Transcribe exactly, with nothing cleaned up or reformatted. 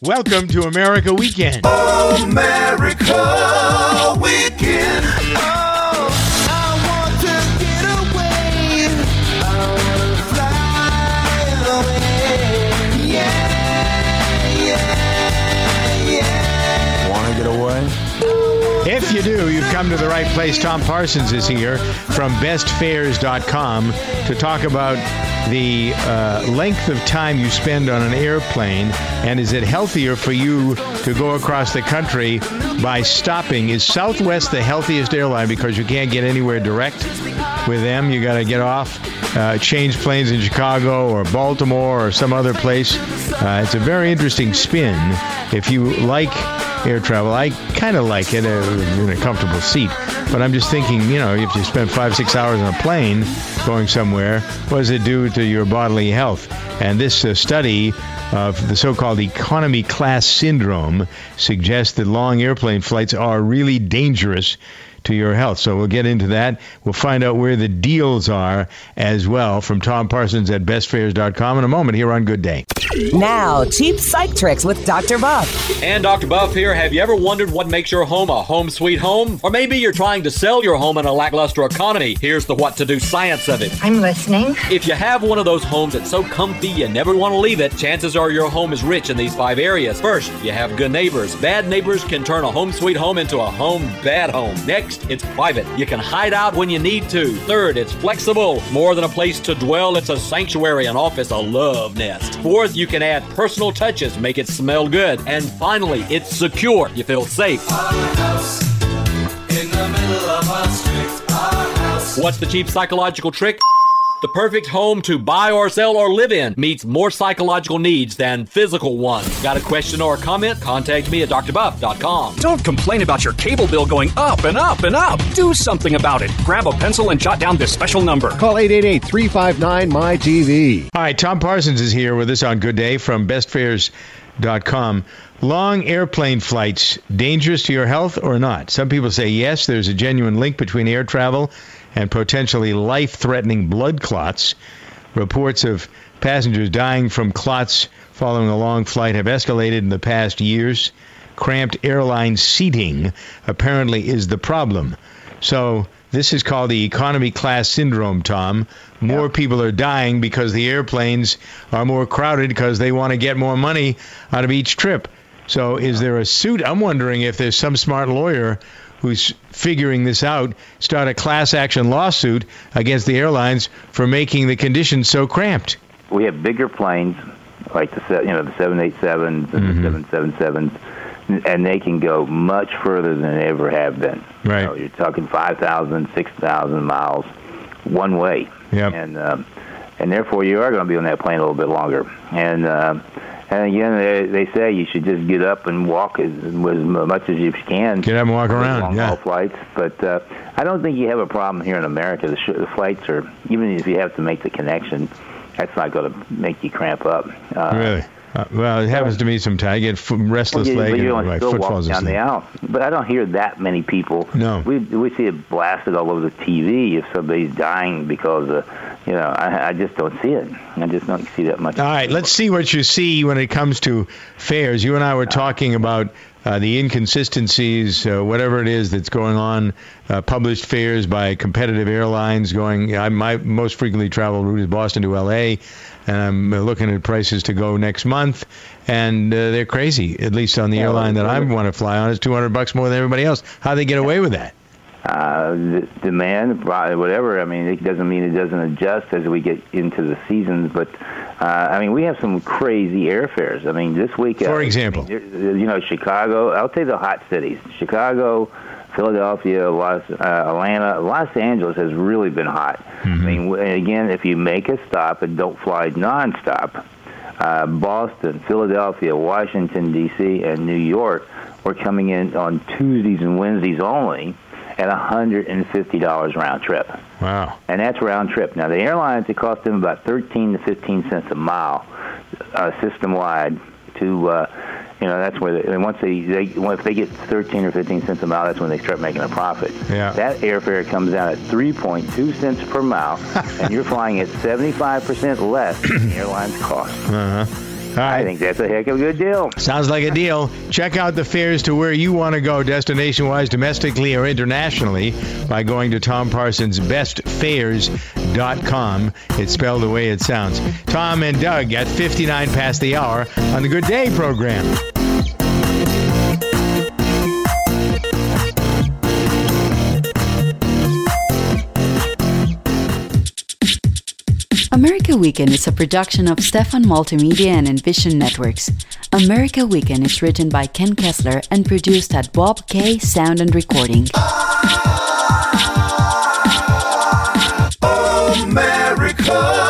Welcome to America Weekend. America Weekend. Oh, I want to get away. I want to fly away. Yeah, yeah, yeah. Want to get away? If you do, you've come to the right place. Tom Parsons is here from best fares dot com to talk about the uh, length of time you spend on an airplane, and is it healthier for you to go across the country by stopping? Is Southwest the healthiest airline because you can't get anywhere direct with them? You got to get off, uh, change planes in Chicago or Baltimore or some other place. Uh, it's a very interesting spin. If you like air travel, I kind of like it uh, in a comfortable seat. But I'm just thinking, you know, if you spend five, six hours on a plane going somewhere, what does it do to your bodily health? And this uh, study of the so-called economy class syndrome suggests that long airplane flights are really dangerous to your health. So we'll get into that. We'll find out where the deals are as well from Tom Parsons at best fares dot com in a moment here on Good Day. Now, cheap psych tricks with Doctor Buff. And Doctor Buff here. Have you ever wondered what makes your home a home sweet home? Or maybe you're trying to sell your home in a lackluster economy. Here's the what to do science of it. I'm listening. If you have one of those homes that's so comfy you never want to leave it, chances are your home is rich in these five areas. First, you have good neighbors. Bad neighbors can turn a home sweet home into a home bad home. Next, it's private. You can hide out when you need to. Third, it's flexible. More than a place to dwell, it's a sanctuary, an office, a love nest. Fourth, you can add personal touches, make it smell good. And finally, it's secure. You feel safe. Our house in the middle of our street. Our house. What's the cheap psychological trick? The perfect home to buy or sell or live in meets more psychological needs than physical ones. Got a question or a comment? Contact me at d r buff dot com. Don't complain about your cable bill going up and up and up. Do something about it. Grab a pencil and jot down this special number. Call eight eight eight, three five nine, M Y T V. All right, Tom Parsons is here with us on Good Day from best fares dot com. Long airplane flights, dangerous to your health or not? Some people say yes, there's a genuine link between air travel and potentially life-threatening blood clots. Reports of passengers dying from clots following a long flight have escalated in the past years. Cramped airline seating apparently is the problem. So this is called the economy class syndrome, Tom. More yeah. people are dying because the airplanes are more crowded because they want to get more money out of each trip. So is there a suit? I'm wondering if there's some smart lawyer who's figuring this out, start a class action lawsuit against the airlines for making the conditions so cramped. We have bigger planes, like the you know the seven eighty-sevens and mm-hmm. the seven seventy-sevens, and they can go much further than they ever have been. Right. You know, you're talking five thousand, six thousand miles one way. Yep. And um, and therefore you are going to be on that plane a little bit longer. And uh, And again, they, they say you should just get up and walk as, as much as you can. Get up and walk around, long yeah. haul flights. But uh, I don't think you have a problem here in America. The, sh- the flights are, even if you have to make the connection, that's not going to make you cramp up. Uh, really? Uh, well, it happens to me sometimes. I get f- restless well, leg but you and my foot falls down asleep. the aisle. But I don't hear that many people. No. We we see it blasted all over the T V if somebody's dying because of, you know, I, I just don't see it. I just don't see that much. All right, let's see what you see when it comes to fares. You and I were talking about uh, the inconsistencies, uh, whatever it is that's going on, uh, published fares by competitive airlines going. I, my most frequently traveled route is Boston to L A, and I'm looking at prices to go next month, and uh, they're crazy. At least on the yeah, airline that I want to fly on, it's two hundred bucks more than everybody else. How do they get away with that? Uh, the demand, whatever. I mean, it doesn't mean it doesn't adjust as we get into the seasons, but uh, I mean, we have some crazy airfares. I mean, this week, for uh, example, I mean, you know, Chicago. I'll tell you the hot cities: Chicago, Philadelphia, Los, uh, Atlanta, Los Angeles has really been hot. Mm-hmm. I mean, again, if you make a stop and don't fly nonstop, uh, Boston, Philadelphia, Washington D C, and New York were coming in on Tuesdays and Wednesdays only at one hundred fifty dollars round trip. Wow. And that's round trip. Now, the airlines, it cost them about thirteen to fifteen cents a mile uh, system-wide to, uh, you know, that's where, they, and once they, they, if they get thirteen or fifteen cents a mile, that's when they start making a profit. Yeah. That airfare comes out at three point two cents per mile, and you're flying at seventy-five percent less than the airline's cost. Uh-huh. right. I think that's a heck of a good deal. Sounds like a deal. Check out the fares to where you want to go, destination-wise, domestically or internationally, by going to tom parsons best fares dot com. It's spelled the way it sounds. Tom and Doug at fifty-nine past the hour on the Good Day program. America Weekend is a production of Stefan Multimedia and Envision Networks. America Weekend is written by Ken Kessler and produced at Bob K Sound and Recording. America.